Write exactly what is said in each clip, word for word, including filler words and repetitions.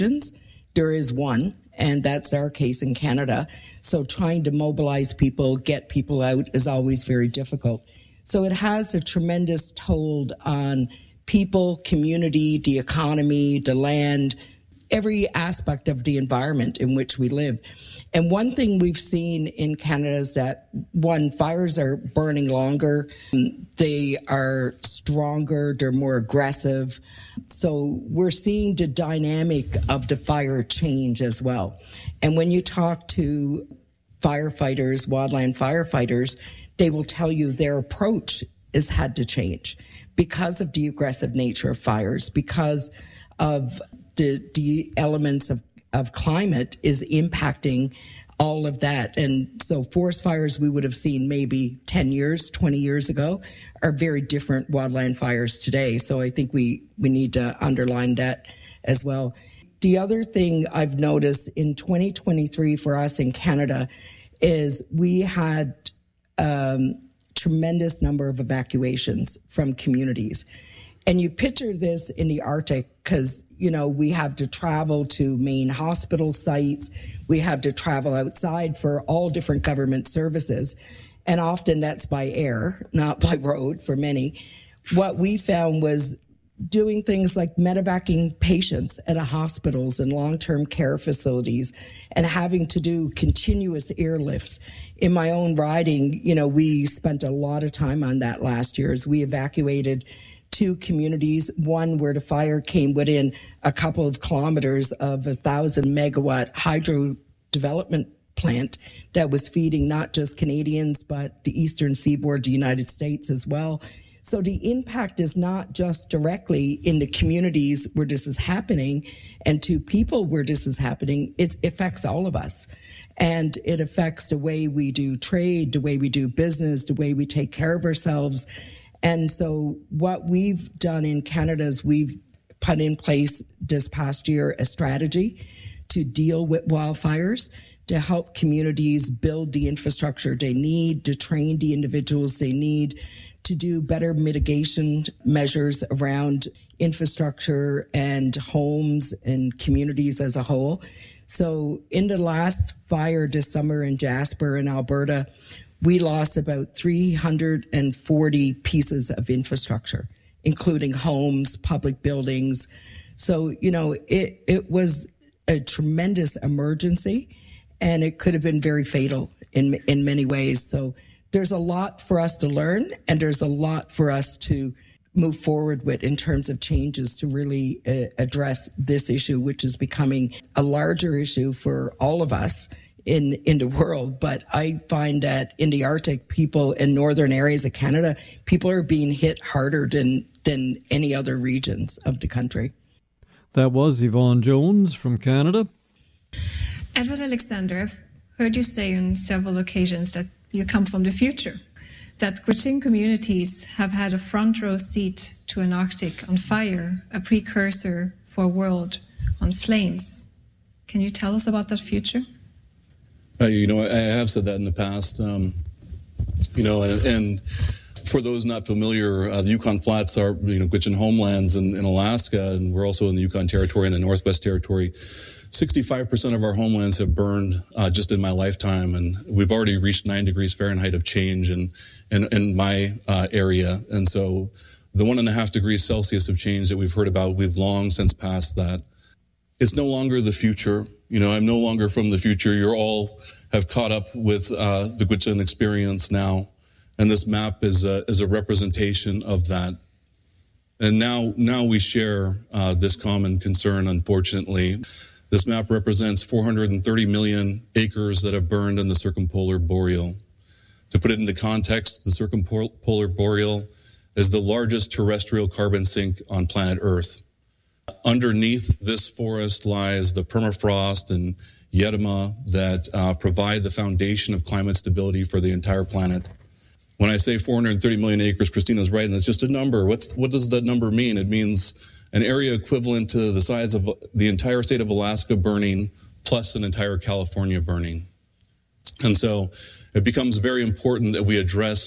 There is one, and that's our case in Canada. So trying to mobilize people, get people out is always very difficult. So it has a tremendous toll on people, community, the economy, the land, every aspect of the environment in which we live. And one thing we've seen in Canada is that, one, fires are burning longer. They are stronger. They're more aggressive. So we're seeing the dynamic of the fire change as well. And when you talk to firefighters, wildland firefighters, they will tell you their approach has had to change because of the aggressive nature of fires, because of the, the elements of, of climate is impacting all of that. And so forest fires we would have seen maybe ten years, twenty years ago are very different wildland fires today. So I think we, we need to underline that as well. The other thing I've noticed in twenty twenty-three for us in Canada is we had um, tremendous number of evacuations from communities. And you picture this in the Arctic because, you know, we have to travel to main hospital sites. We have to travel outside for all different government services. And often that's by air, not by road for many. What we found was doing things like medevacing patients at hospitals and long-term care facilities and having to do continuous airlifts. In my own riding, you know, we spent a lot of time on that last year as we evacuated two communities, one where the fire came within a couple of kilometers of a thousand megawatt hydro development plant that was feeding not just Canadians, but the eastern seaboard, the United States as well. So the impact is not just directly in the communities where this is happening and to people where this is happening, it affects all of us. And it affects the way we do trade, the way we do business, the way we take care of ourselves. And so what we've done in Canada is we've put in place this past year a strategy to deal with wildfires, to help communities build the infrastructure they need, to train the individuals they need, to do better mitigation measures around infrastructure and homes and communities as a whole. So in the last fire this summer in Jasper in Alberta, we lost about three hundred forty pieces of infrastructure, including homes, public buildings. So, you know, it, it was a tremendous emergency, and it could have been very fatal in in many ways. So there's a lot for us to learn, and there's a lot for us to move forward with in terms of changes to really uh, address this issue, which is becoming a larger issue for all of us in in the world. But I find that in the Arctic, people in northern areas of Canada, people are being hit harder than than any other regions of the country. That was Yvonne Jones from Canada. Edward Alexander, I've heard you say on several occasions that you come from the future, that Gwich'in communities have had a front row seat to an Arctic on fire, a precursor for a world on flames. Can you tell us about that future? Uh, you know, I have said that in the past. Um, you know, and, and for those not familiar, uh, the Yukon Flats are, you know, Gwich'in homelands in, in Alaska, and we're also in the Yukon Territory and the Northwest Territory. sixty-five percent of our homelands have burned uh, just in my lifetime, and we've already reached nine degrees Fahrenheit of change in, in, in my uh, area. And so the one and a half degrees Celsius of change that we've heard about, we've long since passed that. It's no longer the future. You know, I'm no longer from the future. You're all have caught up with uh, the Gwich'in experience now, and this map is a, is a representation of that. And now, now we share uh, this common concern, unfortunately. This map represents four hundred thirty million acres that have burned in the circumpolar boreal. To put it into context, the circumpolar boreal is the largest terrestrial carbon sink on planet Earth. Underneath this forest lies the permafrost and Yedema that uh, provide the foundation of climate stability for the entire planet. When I say four hundred thirty million acres, Christina's right, and it's just a number. What's, what does that number mean? It means an area equivalent to the size of the entire state of Alaska burning plus an entire California burning. And so it becomes very important that we address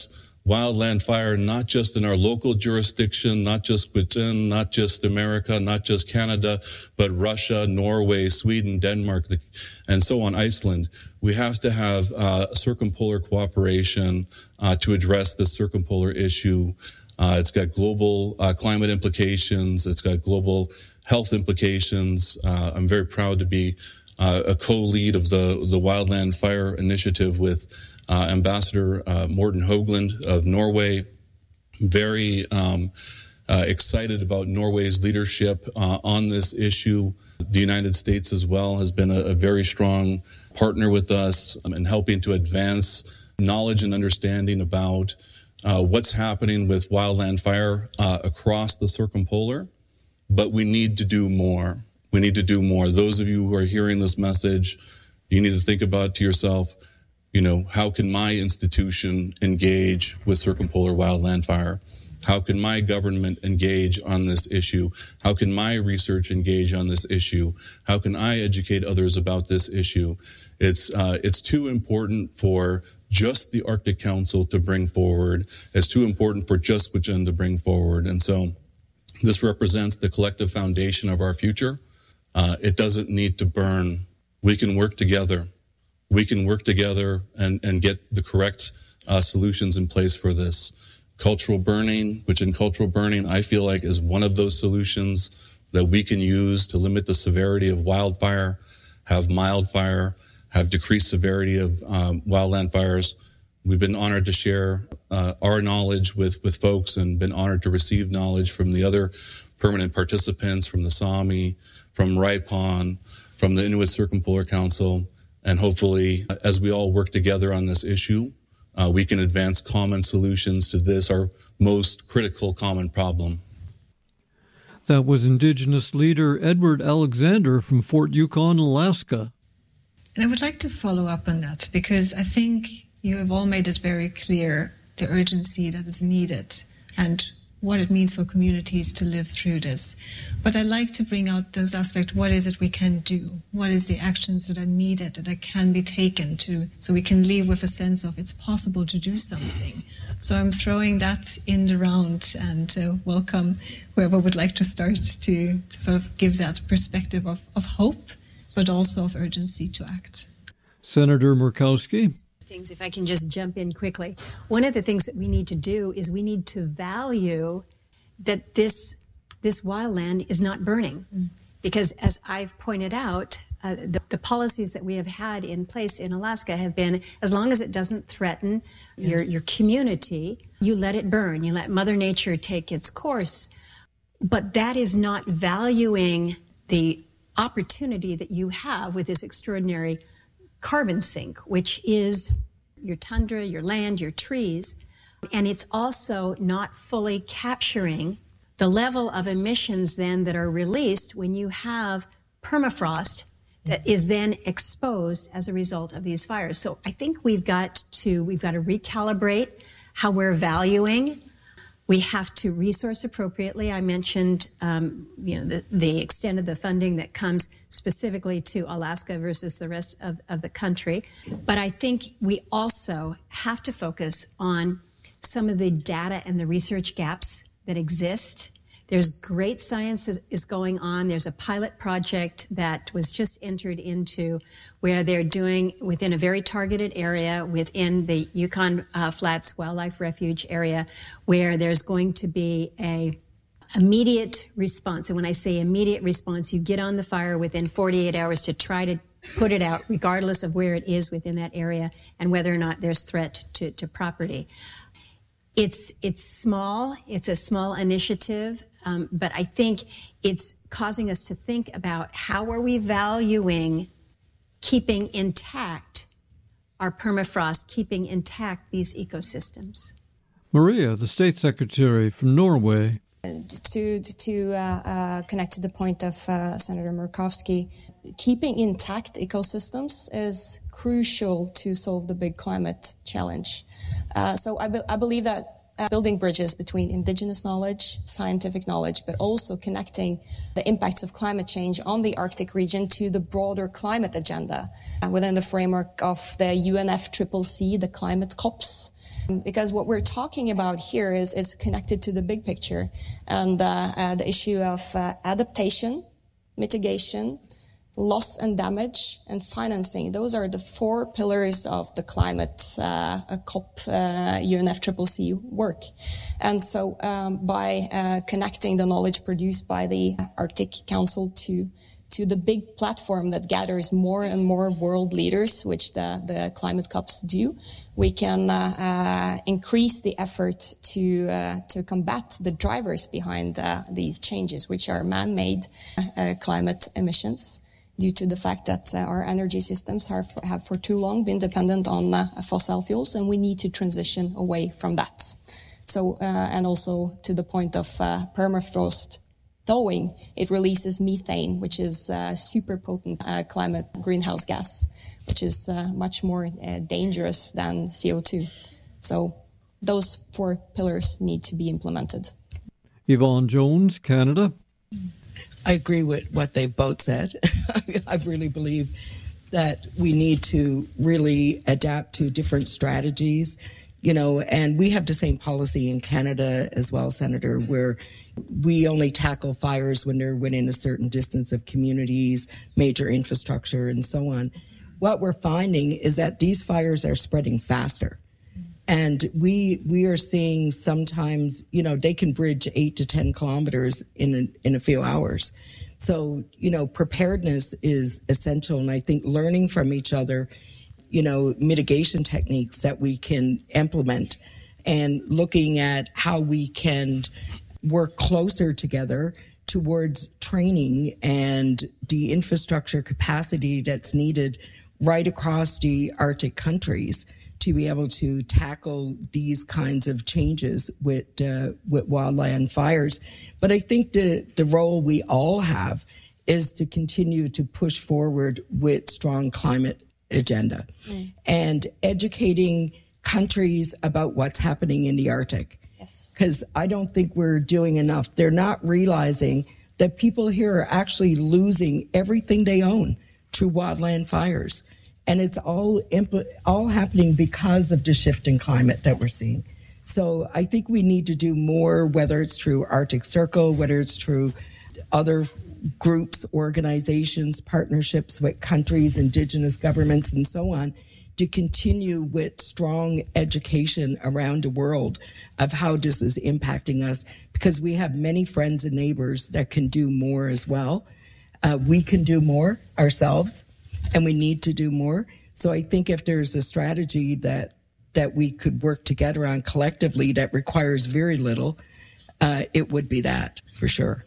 wildland fire, not just in our local jurisdiction, not just within, not just America, not just Canada, but Russia, Norway, Sweden, Denmark, and so on, Iceland. We have to have uh, circumpolar cooperation uh, to address this circumpolar issue. Uh, it's got global uh, climate implications. It's got global health implications. Uh, I'm very proud to be uh, a co-lead of the, the Wildland Fire Initiative with Uh, Ambassador uh, Morten Høgland of Norway. Very um, uh, excited about Norway's leadership uh, on this issue. The United States as well has been a, a very strong partner with us um, in helping to advance knowledge and understanding about uh, what's happening with wildland fire uh, across the circumpolar. But we need to do more. We need to do more. Those of you who are hearing this message, you need to think about to yourself, you know, how can my institution engage with circumpolar wildland fire? How can my government engage on this issue? How can my research engage on this issue? How can I educate others about this issue? It's uh, it's too important for just the Arctic Council to bring forward. It's too important for just Gwich'in to bring forward. And so this represents the collective foundation of our future. Uh, it doesn't need to burn. We can work together. We can work together and, and get the correct uh, solutions in place for this. Cultural burning, which in cultural burning, I feel like is one of those solutions that we can use to limit the severity of wildfire, have mild fire, have decreased severity of um, wildland fires. We've been honored to share uh, our knowledge with, with folks and been honored to receive knowledge from the other permanent participants, from the Sami, from Ripon, from the Inuit Circumpolar Council. And hopefully, as we all work together on this issue, uh, we can advance common solutions to this, our most critical common problem. That was Indigenous leader Edward Alexander from Fort Yukon, Alaska. And I would like to follow up on that, because I think you have all made it very clear the urgency that is needed and what it means for communities to live through this. But I'd like to bring out those aspects. What is it we can do? What is the actions that are needed, that can be taken to, so we can leave with a sense of it's possible to do something? So I'm throwing that in the round and uh, welcome whoever would like to start to, to sort of give that perspective of, of hope, but also of urgency to act. Senator Murkowski. Things, if I can just jump in quickly. One of the things that we need to do is we need to value that this this wildland is not burning. Mm. Because as I've pointed out, uh, the, the policies that we have had in place in Alaska have been, as long as it doesn't threaten yeah. your, your community, you let it burn. You let Mother Nature take its course. But that is not valuing the opportunity that you have with this extraordinary carbon sink, which is your tundra, your land, your trees. And it's also not fully capturing the level of emissions then that are released when you have permafrost that is then exposed as a result of these fires. So I think we've got to, we've got to recalibrate how we're valuing. We have to resource appropriately. I mentioned, um, you know, the, the extent of the funding that comes specifically to Alaska versus the rest of, of the country. But I think we also have to focus on some of the data and the research gaps that exist. There's great science is, is going on. There's a pilot project that was just entered into where they're doing within a very targeted area within the Yukon uh, Flats Wildlife Refuge area, where there's going to be a immediate response. And when I say immediate response, you get on the fire within forty-eight hours to try to put it out, regardless of where it is within that area and whether or not there's threat to, to property. It's it's small. It's a small initiative, um, but I think it's causing us to think about how are we valuing keeping intact our permafrost, keeping intact these ecosystems. Maria, the State Secretary from Norway. To to uh, uh, connect to the point of uh, Senator Murkowski, keeping intact ecosystems is crucial to solve the big climate challenge. Uh, so I, be- I believe that uh, building bridges between indigenous knowledge, scientific knowledge, but also connecting the impacts of climate change on the Arctic region to the broader climate agenda uh, within the framework of the U N F C C C, the climate COPs. Because what we're talking about here is, is connected to the big picture and uh, uh, the issue of uh, adaptation, mitigation, loss and damage, and financing. Those are the four pillars of the climate uh, COP uh, U N F C C C work. And so um, by uh, connecting the knowledge produced by the Arctic Council to to the big platform that gathers more and more world leaders, which the, the climate COPs do, we can uh, uh, increase the effort to uh, to combat the drivers behind uh, these changes, which are man-made uh, climate emissions, due to the fact that uh, our energy systems have, have for too long been dependent on uh, fossil fuels, and we need to transition away from that. So, uh, and also to the point of uh, permafrost thawing, it releases methane, which is uh, super potent uh, climate greenhouse gas, which is uh, much more uh, dangerous than C O two. So those four pillars need to be implemented. Yvonne Jones, Canada. I agree with what they both said. I really believe that we need to really adapt to different strategies, you know, and we have the same policy in Canada as well, Senator, where we only tackle fires when they're within a certain distance of communities, major infrastructure, and so on. What we're finding is that these fires are spreading faster. And we we are seeing sometimes, you know, they can bridge eight to ten kilometers in a, in a few hours. So, you know, preparedness is essential. And I think learning from each other, you know, mitigation techniques that we can implement and looking at how we can work closer together towards training and the infrastructure capacity that's needed right across the Arctic countries to be able to tackle these kinds of changes with uh, with wildland fires. But I think the, the role we all have is to continue to push forward with strong climate agenda mm. and educating countries about what's happening in the Arctic. Because I don't think we're doing enough. They're not realizing that people here are actually losing everything they own to wildland fires. And it's all impl- all happening because of the shift in climate that we're seeing. So I think we need to do more, whether it's through Arctic Circle, whether it's through other groups, organizations, partnerships with countries, indigenous governments, and so on, to continue with strong education around the world of how this is impacting us, because we have many friends and neighbors that can do more as well. Uh, we can do more ourselves, and we need to do more. So I think if there's a strategy that that we could work together on collectively that requires very little, uh, it would be that, for sure.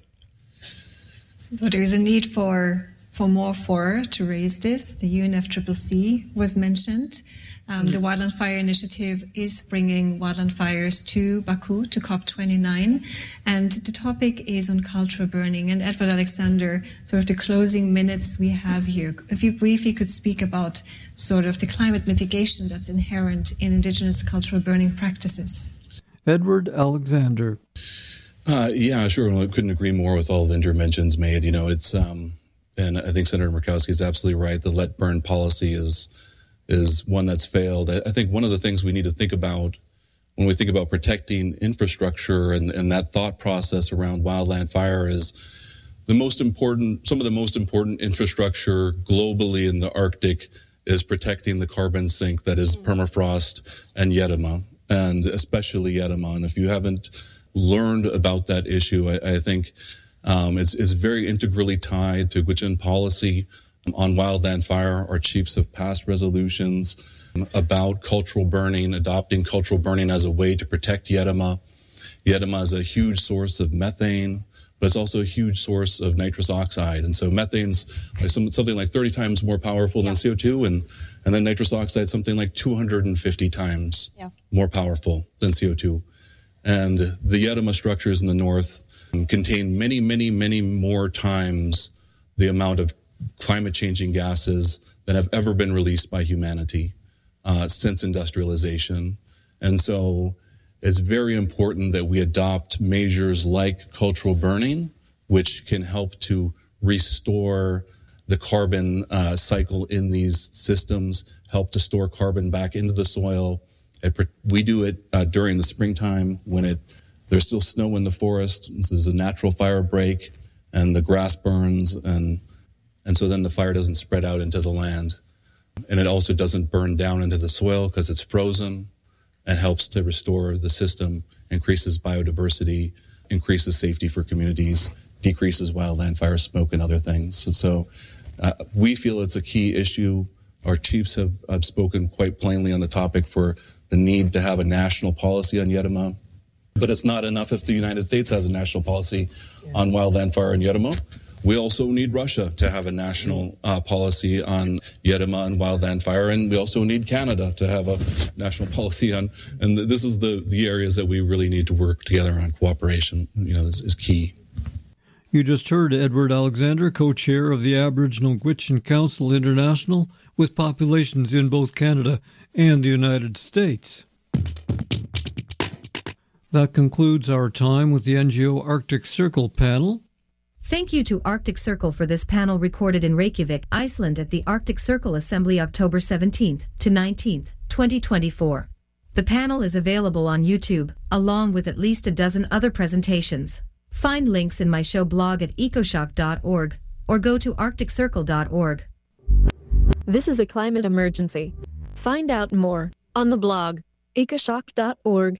So there is a need for for more fora to raise this. The U N F C C C was mentioned. Um, the Wildland Fire Initiative is bringing wildland fires to Baku, to COP twenty-nine. And the topic is on cultural burning. And Edward Alexander, sort of the closing minutes we have here, if you briefly could speak about sort of the climate mitigation that's inherent in indigenous cultural burning practices. Edward Alexander. Uh, yeah, sure. Well, I couldn't agree more with all the interventions made. You know, it's... Um, And I think Senator Murkowski is absolutely right. The let burn policy is is one that's failed. I think one of the things we need to think about when we think about protecting infrastructure and, and that thought process around wildland fire is the most important, some of the most important infrastructure globally in the Arctic is protecting the carbon sink that is permafrost and Yetima, and especially Yetima. And if you haven't learned about that issue, I, I think Um, it's, it's very integrally tied to Gwich'in policy on wildland fire. Our chiefs have passed resolutions about cultural burning, adopting cultural burning as a way to protect Yetima. Yetima is a huge source of methane, but it's also a huge source of nitrous oxide. And so methane's like some, something like thirty times more powerful yeah. than C O two, and, and then nitrous oxide something like two hundred fifty times yeah. more powerful than C O two. And the Yetima structures in the north contain many, many, many more times the amount of climate-changing gases that have ever been released by humanity uh, since industrialization. And so it's very important that we adopt measures like cultural burning, which can help to restore the carbon uh, cycle in these systems, help to store carbon back into the soil. It, we do it uh, during the springtime when it there's still snow in the forest. There's a natural fire break, and the grass burns, and and so then the fire doesn't spread out into the land. And it also doesn't burn down into the soil because it's frozen, and helps to restore the system, increases biodiversity, increases safety for communities, decreases wildland fire smoke and other things. And so uh, we feel it's a key issue. Our chiefs have, have spoken quite plainly on the topic for the need to have a national policy on Yetima. But it's not enough if the United States has a national policy yeah. on wildland fire in Yetima. We also need Russia to have a national uh, policy on Yetima and wildland fire, and we also need Canada to have a national policy on. And this is the, the areas that we really need to work together on. Cooperation, you know, is, is key. You just heard Edward Alexander, co-chair of the Aboriginal Gwich'in Council International, with populations in both Canada and the United States. That concludes our time with the N G O Arctic Circle panel. Thank you to Arctic Circle for this panel recorded in Reykjavik, Iceland at the Arctic Circle Assembly October seventeenth to nineteenth, twenty twenty-four. The panel is available on YouTube, along with at least a dozen other presentations. Find links in my show blog at ecoshock dot org or go to arctic circle dot org. This is a climate emergency. Find out more on the blog ecoshock dot org.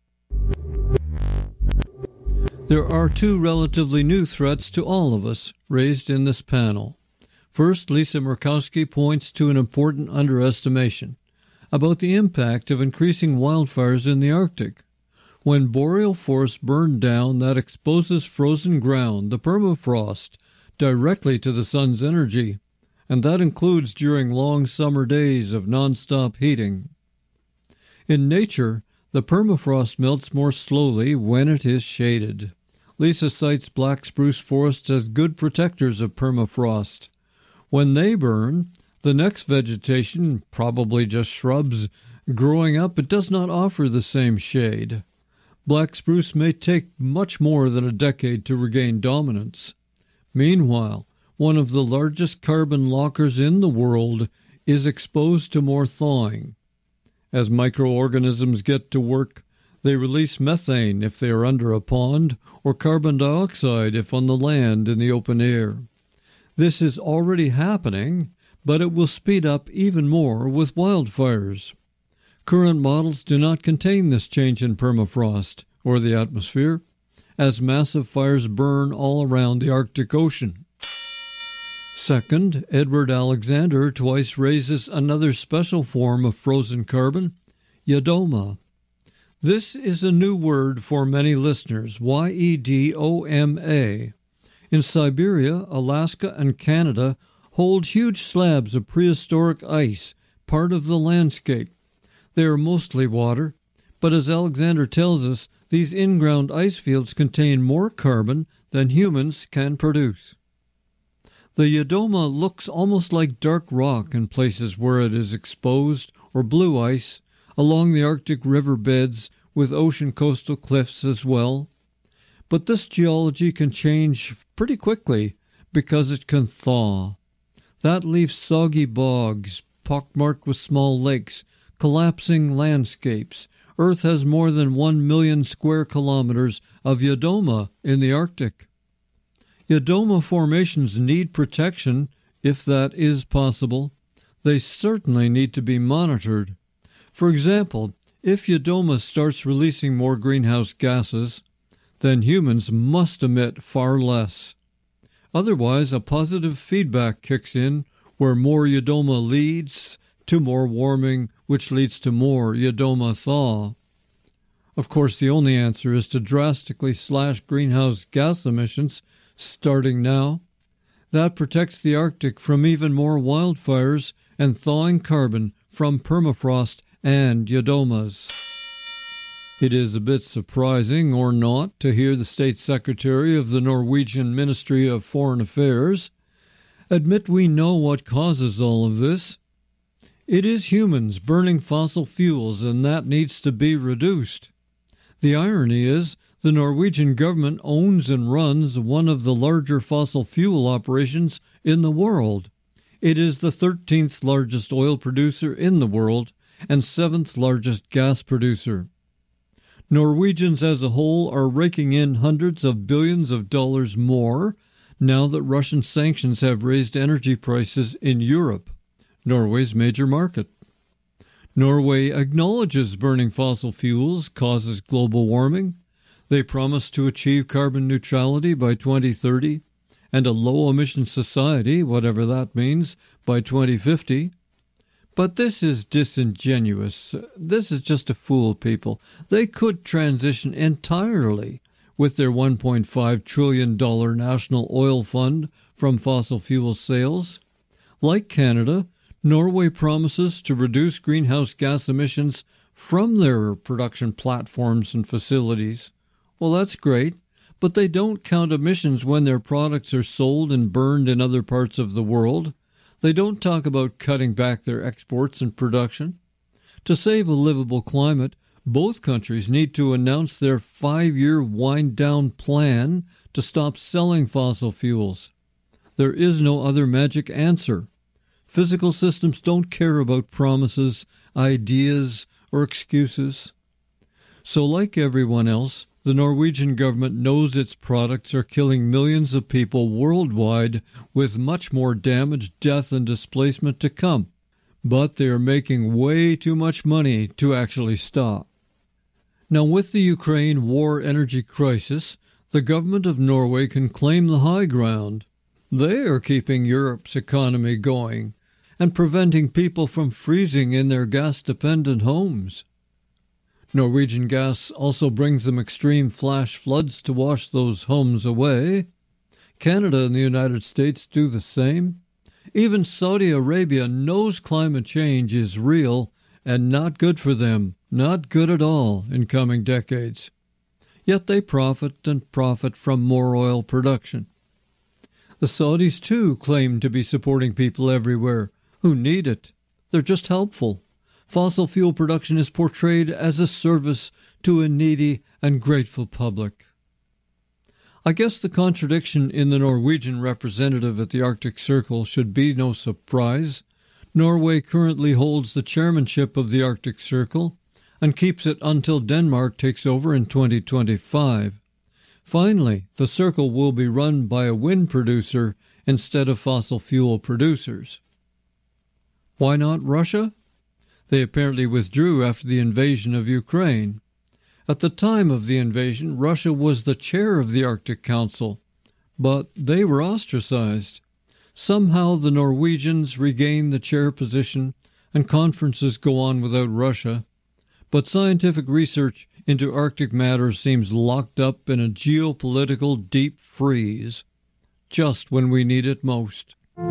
There are two relatively new threats to all of us raised in this panel. First, Lisa Murkowski points to an important underestimation about the impact of increasing wildfires in the Arctic. When boreal forests burn down, that exposes frozen ground, the permafrost, directly to the sun's energy, and that includes during long summer days of nonstop heating. In nature, the permafrost melts more slowly when it is shaded. Lisa cites black spruce forests as good protectors of permafrost. When they burn, the next vegetation, probably just shrubs, growing up, it does not offer the same shade. Black spruce may take much more than a decade to regain dominance. Meanwhile, one of the largest carbon lockers in the world is exposed to more thawing. As microorganisms get to work, they release methane if they are under a pond, or carbon dioxide if on the land in the open air. This is already happening, but it will speed up even more with wildfires. Current models do not contain this change in permafrost, or the atmosphere, as massive fires burn all around the Arctic Ocean. Second, Edward Alexander twice raises another special form of frozen carbon, Yedoma. This is a new word for many listeners, Y E D O M A. In Siberia, Alaska, and Canada hold huge slabs of prehistoric ice, part of the landscape. They are mostly water, but as Alexander tells us, these in-ground ice fields contain more carbon than humans can produce. The Yedoma looks almost like dark rock in places where it is exposed, or blue ice, along the Arctic river beds with ocean coastal cliffs as well. But this geology can change pretty quickly because it can thaw. That leaves soggy bogs, pockmarked with small lakes, collapsing landscapes. Earth has more than one million square kilometers of Yedoma in the Arctic. Yedoma formations need protection, if that is possible. They certainly need to be monitored. For example, if Yedoma starts releasing more greenhouse gases, then humans must emit far less. Otherwise, a positive feedback kicks in where more Yedoma leads to more warming, which leads to more Yedoma thaw. Of course, the only answer is to drastically slash greenhouse gas emissions starting now. That protects the Arctic from even more wildfires and thawing carbon from permafrost and Yedomas. It is a bit surprising, or not, to hear the State Secretary of the Norwegian Ministry of Foreign Affairs admit we know what causes all of this. It is humans burning fossil fuels, and that needs to be reduced. The irony is the Norwegian government owns and runs one of the larger fossil fuel operations in the world. It is the thirteenth largest oil producer in the world and seventh largest gas producer. Norwegians as a whole are raking in hundreds of billions of dollars more now that Russian sanctions have raised energy prices in Europe, Norway's major market. Norway acknowledges burning fossil fuels causes global warming. They promise to achieve carbon neutrality by twenty thirty and a low-emission society, whatever that means, by twenty fifty. But this is disingenuous. This is just to fool people. They could transition entirely with their one point five trillion dollars national oil fund from fossil fuel sales. Like Canada, Norway promises to reduce greenhouse gas emissions from their production platforms and facilities. Well, that's great, but they don't count emissions when their products are sold and burned in other parts of the world. They don't talk about cutting back their exports and production. To save a livable climate, both countries need to announce their five-year wind-down plan to stop selling fossil fuels. There is no other magic answer. Physical systems don't care about promises, ideas, or excuses. So like everyone else, the Norwegian government knows its products are killing millions of people worldwide with much more damage, death, and displacement to come. But they are making way too much money to actually stop. Now, with the Ukraine war energy crisis, the government of Norway can claim the high ground. They are keeping Europe's economy going and preventing people from freezing in their gas-dependent homes. Norwegian gas also brings them extreme flash floods to wash those homes away. Canada and the United States do the same. Even Saudi Arabia knows climate change is real and not good for them, not good at all in coming decades. Yet they profit and profit from more oil production. The Saudis, too, claim to be supporting people everywhere who need it. They're just helpful. Fossil fuel production is portrayed as a service to a needy and grateful public. I guess the contradiction in the Norwegian representative at the Arctic Circle should be no surprise. Norway currently holds the chairmanship of the Arctic Circle and keeps it until Denmark takes over in twenty twenty-five. Finally, the Circle will be run by a wind producer instead of fossil fuel producers. Why not Russia? They apparently withdrew after the invasion of Ukraine. At the time of the invasion, Russia was the chair of the Arctic Council, but they were ostracized. Somehow the Norwegians regained the chair position and conferences go on without Russia, but scientific research into Arctic matters seems locked up in a geopolitical deep freeze, just when we need it most.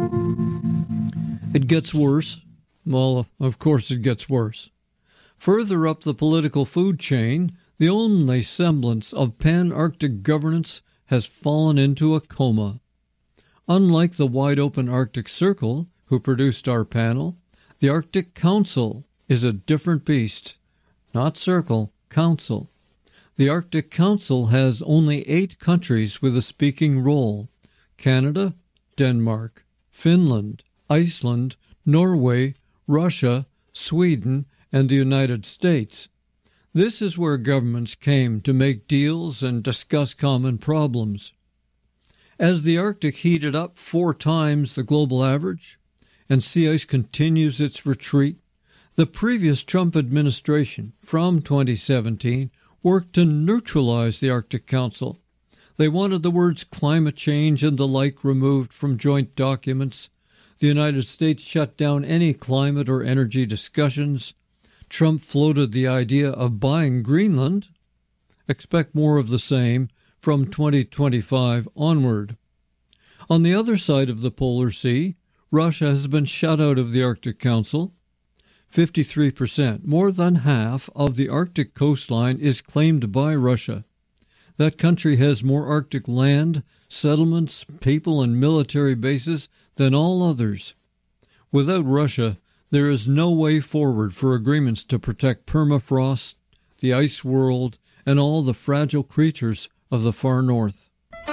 It gets worse. Well, of course it gets worse. Further up the political food chain, the only semblance of pan-Arctic governance has fallen into a coma. Unlike the wide-open Arctic Circle, who produced our panel, the Arctic Council is a different beast. Not Circle, Council. The Arctic Council has only eight countries with a speaking role: Canada, Denmark, Finland, Iceland, Norway, Russia, Sweden, and the United States. This is where governments came to make deals and discuss common problems. As the Arctic heated up four times the global average, and sea ice continues its retreat, the previous Trump administration, from twenty seventeen, worked to neutralize the Arctic Council. They wanted the words climate change and the like removed from joint documents. The United States shut down any climate or energy discussions. Trump floated the idea of buying Greenland. Expect more of the same from twenty twenty-five onward. On the other side of the Polar Sea, Russia has been shut out of the Arctic Council. fifty-three percent, more than half, of the Arctic coastline is claimed by Russia. That country has more Arctic land, settlements, people, and military bases than all others. Without Russia, there is no way forward for agreements to protect permafrost, the ice world, and all the fragile creatures of the far north.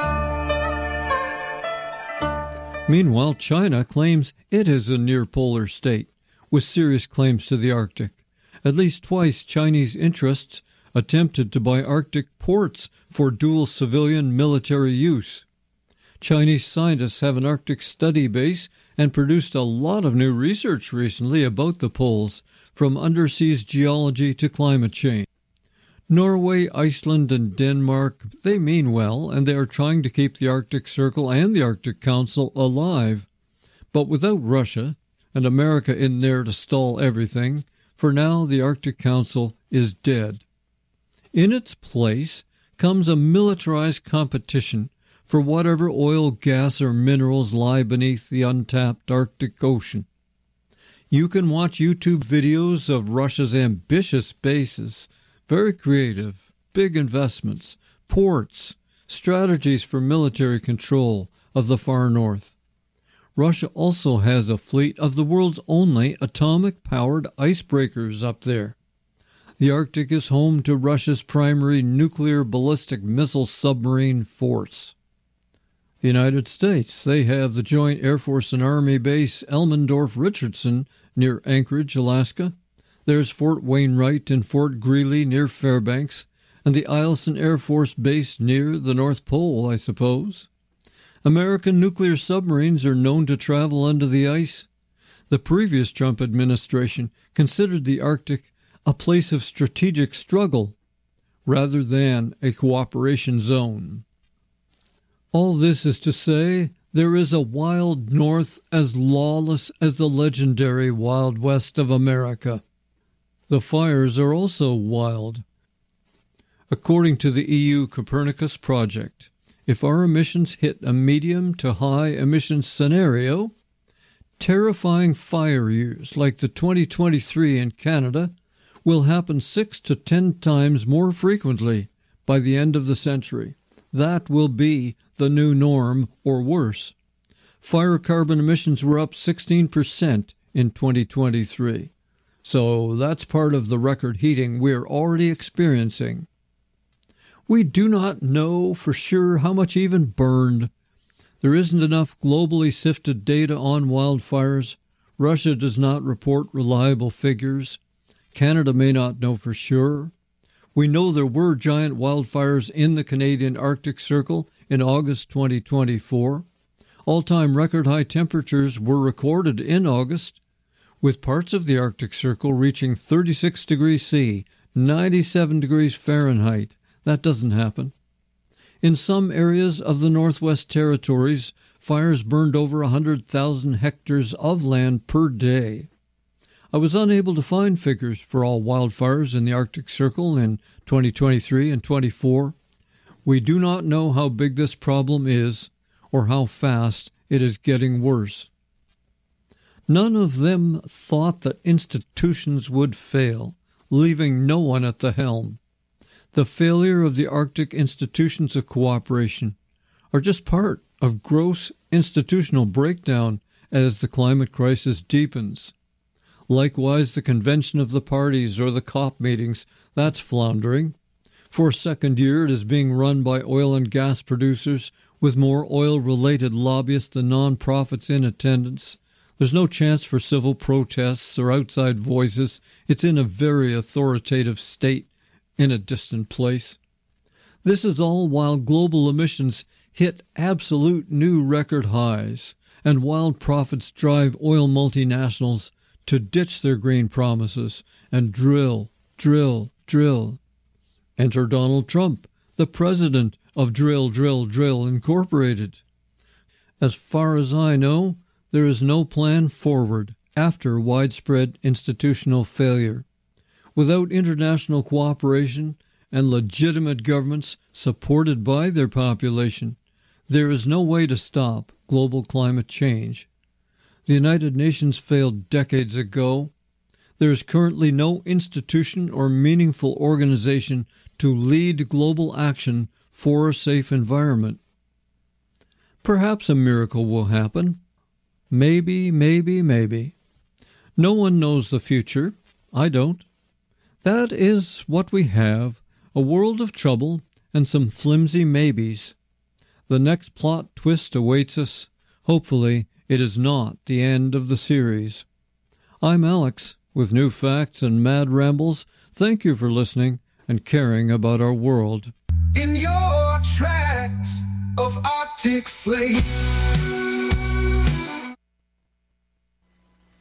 Meanwhile, China claims it is a near-polar state, with serious claims to the Arctic. At least twice, Chinese interests attempted to buy Arctic ports for dual civilian military use. Chinese scientists have an Arctic study base and produced a lot of new research recently about the poles, from underseas geology to climate change. Norway, Iceland, and Denmark, they mean well, and they are trying to keep the Arctic Circle and the Arctic Council alive. But without Russia, and America in there to stall everything, for now the Arctic Council is dead. In its place comes a militarized competition for whatever oil, gas, or minerals lie beneath the untapped Arctic Ocean. You can watch YouTube videos of Russia's ambitious bases, very creative, big investments, ports, strategies for military control of the far north. Russia also has a fleet of the world's only atomic-powered icebreakers up there. The Arctic is home to Russia's primary nuclear ballistic missile submarine force. The United States, they have the Joint Air Force and Army Base Elmendorf-Richardson near Anchorage, Alaska. There's Fort Wainwright and Fort Greely near Fairbanks, and the Eielson Air Force Base near the North Pole, I suppose. American nuclear submarines are known to travel under the ice. The previous Trump administration considered the Arctic a place of strategic struggle rather than a cooperation zone. All this is to say, there is a wild north as lawless as the legendary Wild West of America. The fires are also wild. According to the E U Copernicus project, if our emissions hit a medium to high emissions scenario, terrifying fire years like the twenty twenty-three in Canada will happen six to ten times more frequently by the end of the century. That will be the new norm, or worse. Fire carbon emissions were up sixteen percent in twenty twenty-three. So that's part of the record heating we're already experiencing. We do not know for sure how much even burned. There isn't enough globally sifted data on wildfires. Russia does not report reliable figures. Canada may not know for sure. We know there were giant wildfires in the Canadian Arctic Circle in August twenty twenty-four. All-time record-high temperatures were recorded in August, with parts of the Arctic Circle reaching thirty-six degrees C, ninety-seven degrees Fahrenheit. That doesn't happen. In some areas of the Northwest Territories, fires burned over one hundred thousand hectares of land per day. I was unable to find figures for all wildfires in the Arctic Circle in twenty twenty-three and twenty-four. We do not know how big this problem is or how fast it is getting worse. None of them thought that institutions would fail, leaving no one at the helm. The failure of the Arctic institutions of cooperation are just part of gross institutional breakdown as the climate crisis deepens. Likewise, the Convention of the Parties or the COP meetings, that's floundering. For a second year, it is being run by oil and gas producers with more oil-related lobbyists than non-profits in attendance. There's no chance for civil protests or outside voices. It's in a very authoritative state in a distant place. This is all while global emissions hit absolute new record highs, and wild profits drive oil multinationals to ditch their green promises and drill, drill, drill. Enter Donald Trump, the president of Drill, Drill, Drill Incorporated. As far as I know, there is no plan forward after widespread institutional failure. Without international cooperation and legitimate governments supported by their population, there is no way to stop global climate change. The United Nations failed decades ago. There is currently no institution or meaningful organization to lead global action for a safe environment. Perhaps a miracle will happen. Maybe, maybe, maybe. No one knows the future. I don't. That is what we have, A world of trouble and some flimsy maybes. The next plot twist awaits us. Hopefully, it is not the end of the series. I'm Alex, with new facts and mad rambles. Thank you for listening and caring about our world. In your tracks of Arctic flame.